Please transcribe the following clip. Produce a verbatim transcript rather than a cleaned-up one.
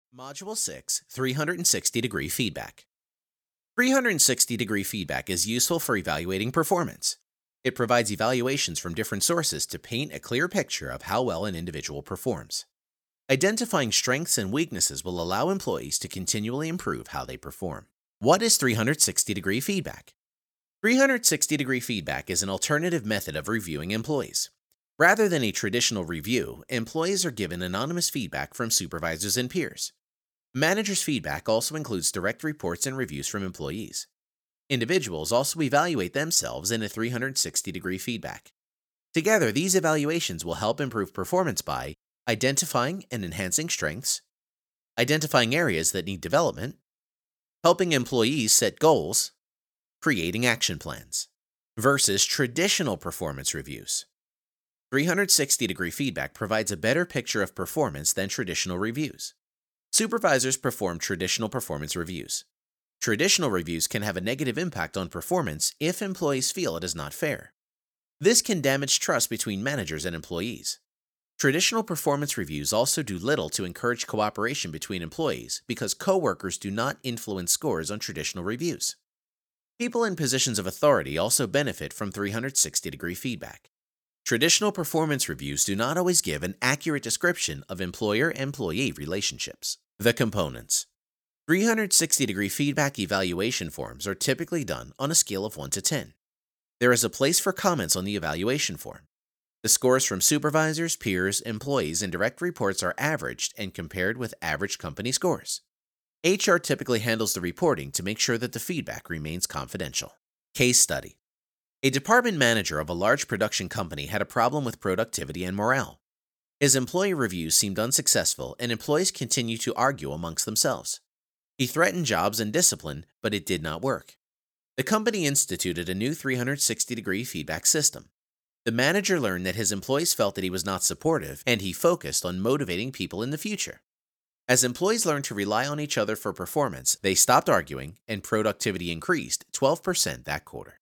Module six, three hundred sixty degree feedback. three hundred sixty degree feedback is useful for evaluating performance. It provides evaluations from different sources to paint a clear picture of how well an individual performs. Identifying strengths and weaknesses will allow employees to continually improve how they perform. What is three hundred sixty degree feedback? three hundred sixty degree feedback is an alternative method of reviewing employees. Rather than a traditional review, employees are given anonymous feedback from supervisors and peers. Managers' feedback also includes direct reports and reviews from employees. Individuals also evaluate themselves in a three hundred sixty degree feedback. Together, these evaluations will help improve performance by identifying and enhancing strengths, identifying areas that need development, helping employees set goals, creating action plans, versus traditional performance reviews. three hundred sixty degree feedback provides a better picture of performance than traditional reviews. Supervisors perform traditional performance reviews. Traditional reviews can have a negative impact on performance if employees feel it is not fair. This can damage trust between managers and employees. Traditional performance reviews also do little to encourage cooperation between employees because coworkers do not influence scores on traditional reviews. People in positions of authority also benefit from three hundred sixty degree feedback. Traditional performance reviews do not always give an accurate description of employer-employee relationships. The components. three hundred sixty degree feedback evaluation forms are typically done on a scale of one to ten. There is a place for comments on the evaluation form. The scores from supervisors, peers, employees, and direct reports are averaged and compared with average company scores. H R typically handles the reporting to make sure that the feedback remains confidential. Case study. A department manager of a large production company had a problem with productivity and morale. His employee reviews seemed unsuccessful, and employees continued to argue amongst themselves. He threatened jobs and discipline, but it did not work. The company instituted a new three hundred sixty degree feedback system. The manager learned that his employees felt that he was not supportive, and he focused on motivating people in the future. As employees learned to rely on each other for performance, they stopped arguing, and productivity increased twelve percent that quarter.